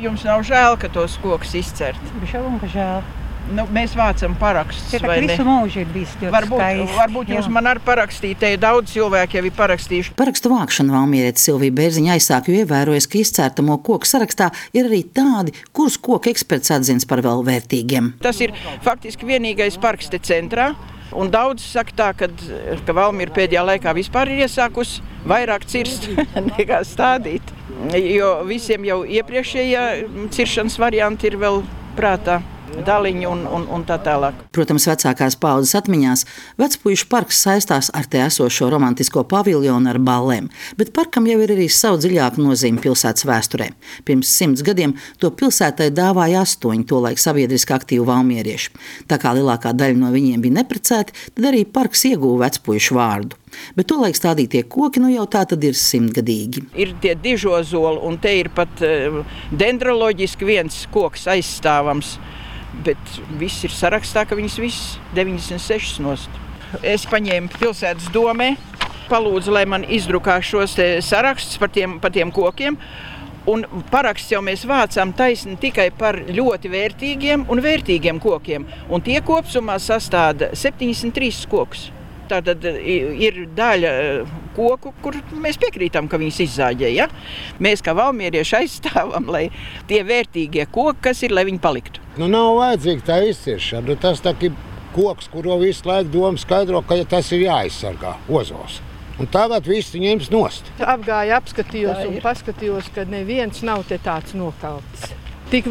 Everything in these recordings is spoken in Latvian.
Jums nav žēl, ka tos kokus izcert? Žēl, ka žēl. Mēs vācam parakstus, vai ne? Visu mūžu ir bijis ļoti skaisti. Varbūt jūs man arī parakstīt, te daudz cilvēki jau ir parakstījuši. Parakstu vākšanu valmierietis Silvija Bērziņa aizsāk, jo ievērojas, ka izcērtamo koku sarakstā ir arī tādi, kurus koku eksperts atzins par vēl vērtīgiem. Tas ir faktiski vienīgais parks te centrā. Un daudz saka tā, ka Valmiera pēdējā laikā vispār ir iesākusi vairāk cirst nekā stādīt. Jo visiem jau iepriekšējā ciršanas varianti ir vēl prātā. Daliņu un tā tālāk. Protams, vecākās paaudzes atmiņās vecpuišu parks saistās ar te esošo romantisko paviljonu ar ballēm, bet parkam jau ir arī savu dziļāku nozīmi pilsētas vēsturē. Pirms 100 gadiem to pilsētai dāvāja 8 tolaik sabiedriski aktīvi valmierieši. Tā kā lielākā daļa no viņiem bija neprecēti, tad arī parks ieguva vecpuišu vārdu. Bet tolaik stādītie koki jau tā tad ir 100-gadīgi. Ir tie dižozoli, un te ir pat dendroloģiski viens koks aizstāvams. Bet viss ir sarakstā, ka viņas viss 96 nost. Es paņēmu pilsētas domē, palūdzu, lai man izdrukā šos sarakstus par tiem kokiem. Un paraksts jau mēs vācām taisni tikai par ļoti vērtīgiem un vērtīgiem kokiem. Un tie kopsumā sastāda 73 kokus. Tātad ir daļa koku, kur mēs piekrītam, ka viņas izzāģē. Ja? Mēs kā valmierieši aizstāvam, lai tie vērtīgie koki, kas ir, lai viņi paliktu. Nav vajadzīga tā izciršana. Tas tā ir koks, kuro visu laiku doma skaidro, ka tas ir jāizsargā ozos. Un tagad viss ņems nost. Apgāju, apskatījos un paskatījos, ka neviens nav te tāds nokauts. Tik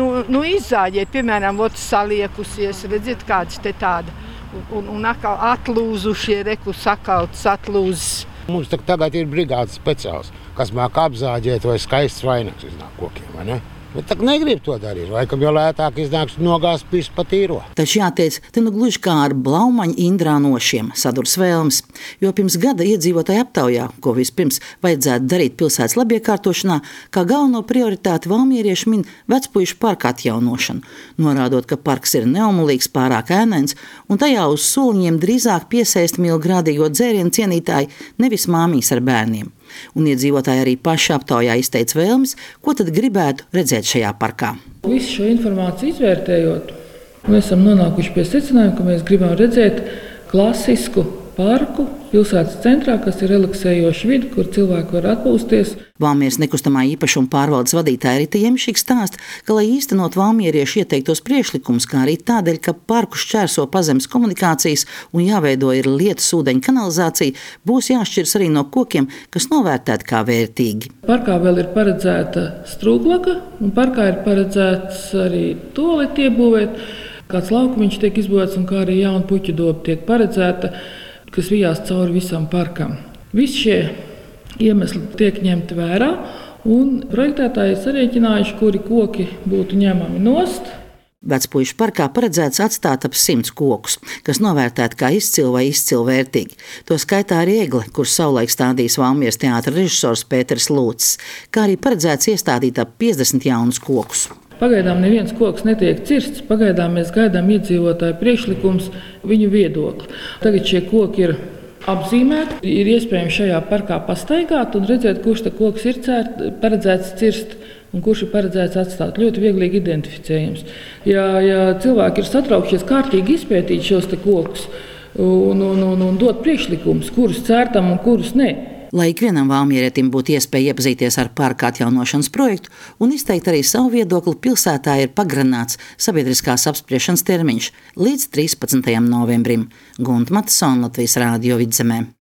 izzāģēt, piemēram, saliekusies, redziet, kāds te tāda. Un atkal atlūzušie, sakauts, atlūzis. Mums tagad ir brigādes speciāls, kas māk apzāģēt vai skaists vainags iznāk kokiem, vai ne? Bet tā negrib to darīt, laikam jau lētāk iznāks nogāzt visu pa tīro. Taču jāteic, te gluži kā ar blaumaņu indrānošiem sadurs vēlmes, jo pirms gada iedzīvotāju aptaujā, ko vispirms vajadzētu darīt pilsētas labiekārtošanā, kā galveno prioritāti valmierieši min vecpuišu parka atjaunošanu, norādot, ka parks ir neumulīgs, pārāk ēnains, un tajā uz soliņiem drīzāk piesaist milgrādīgo dzērienu cienītāji, nevis māmīs ar bērniem. Un iedzīvotāji arī paši aptaujā izteica vēlmes, ko tad gribētu redzēt šajā parkā. Visu šo informāciju izvērtējot, mēs esam nonākuši pie secinājuma, ka mēs gribam redzēt klasisku parku pilsētas centrā, kas ir relaksējoša vide, kur cilvēki var atpūsties. Valmieras nekustamā īpašuma pārvaldes vadītāja Rita Jemšīga stāsta, ka, lai īstenot valmieriešu ieteiktos priekšlikumus, kā arī tādēļ, ka parku šķērso pazemes komunikācijas un jāveido ir lietus ūdeņu kanalizācija, būs jāšķirs arī no kokiem, kas novērtēti kā vērtīgi. Parkā vēl ir paredzēta strūklaka, un parkā ir paredzēts arī tualeti iebūvēt, kāds laukumiņš tiek izbūvēts un kā arī jauna puķu doba tiek paredzēta, kas vijās cauri visam parkam. Visi šie iemesli tiek ņemti vērā, un projektētāji sarēķinājuši, kuri koki būtu ņemami nost. Vecpuišu parkā paredzēts atstāt ap 100 kokus, kas novērtēti kā izcili vai izcili vērtīgi. To skaitā arī egle, kurš savulaik stādījis Valmieras teātra režisors Pēters Lūcis, kā arī paredzēts iestādīt ap 50 jaunus kokus. Pagaidām neviens koks netiek cirsts, pagaidām mēs gaidām iedzīvotāju priekšlikums, viņu viedokli. Tagad šie koki ir apzīmēti, ir iespējams šajā parkā pastaigāt un redzēt, kurš te koks ir paredzēts cirst un kurš ir paredzēts atstāt. Ļoti vieglīgi identificējams. Ja cilvēki ir satraukšies kārtīgi izpētīt šos te kokus un dot priekšlikumus, kurus cērtam un kurus ne. Lai ikvienam valmierietim būtu iespēja iepazīties ar parka atjaunošanas projektu un izteikt arī savu viedokli, pilsētā ir pagarināts sabiedriskās apspriešanas termiņš līdz 13. novembrim. Gunta Matisona, Latvijas Rādio Vidzemē.